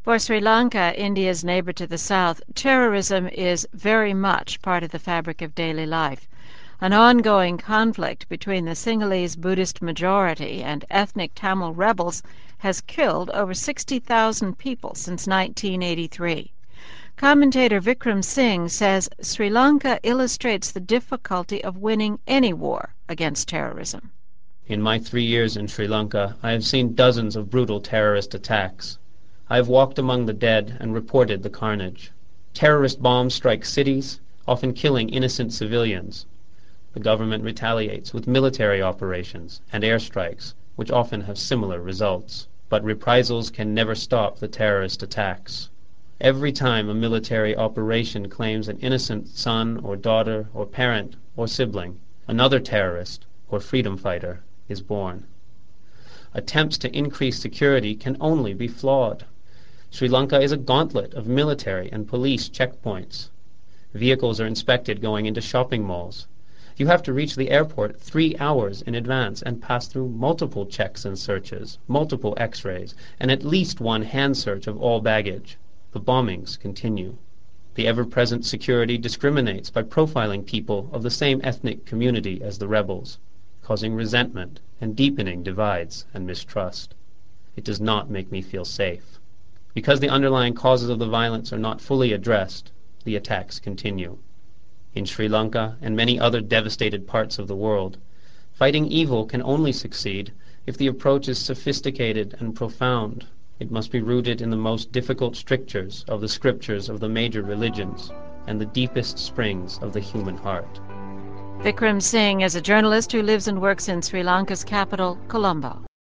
For Sri Lanka, India's neighbor to the south, terrorism is very much part of the fabric of daily life. An ongoing conflict between the Sinhalese Buddhist majority and ethnic Tamil rebels has killed over 60,000 people since 1983. Commentator Vikram Singh says Sri Lanka illustrates the difficulty of winning any war against terrorism. In my 3 years in Sri Lanka, I have seen dozens of brutal terrorist attacks. I have walked among the dead and reported the carnage. Terrorist bombs strike cities, often killing innocent civilians. The government retaliates with military operations and airstrikes, which often have similar results. But reprisals can never stop the terrorist attacks. Every time a military operation claims an innocent son or daughter or parent or sibling, another terrorist or freedom fighter is born. Attempts to increase security can only be flawed. Sri Lanka is a gauntlet of military and police checkpoints. Vehicles are inspected going into shopping malls. You have to reach the airport 3 hours in advance and pass through multiple checks and searches, multiple x-rays, and at least one hand search of all baggage. The bombings continue. The ever-present security discriminates by profiling people of the same ethnic community as the rebels, causing resentment and deepening divides and mistrust. It does not make me feel safe. Because the underlying causes of the violence are not fully addressed, the attacks continue. In Sri Lanka and many other devastated parts of the world, fighting evil can only succeed if the approach is sophisticated and profound. It must be rooted in the most difficult strictures of the scriptures of the major religions and the deepest springs of the human heart. Vikram Singh is a journalist who lives and works in Sri Lanka's capital, Colombo.